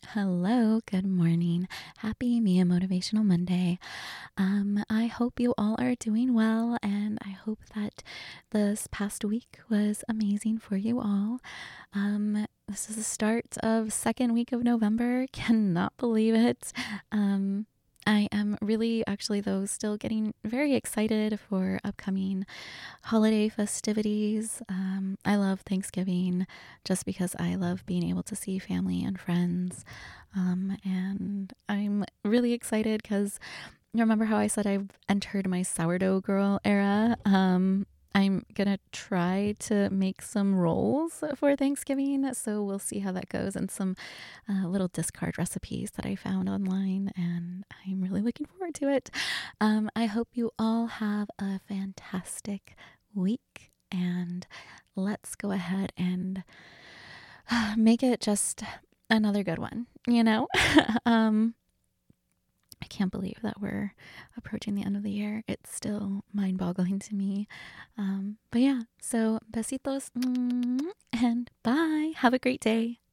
Hello, good morning. Happy Mia Motivational Monday. I hope you all are doing well, and I hope that this past week was amazing for you all. This is the start of second week of November. Cannot believe it. I am really actually though still getting very excited for upcoming holiday festivities. I love Thanksgiving just because I love being able to see family and friends. And I'm really excited because remember how I said I've entered my sourdough girl era? I'm gonna try to make some rolls for Thanksgiving, so we'll see how that goes, and some little discard recipes that I found online, and I'm really looking forward to it. I hope you all have a fantastic week, and let's go ahead and make it just another good one, you know? I can't believe that we're approaching the end of the year. It's still mind boggling to me. But yeah, so besitos and bye. Have a great day.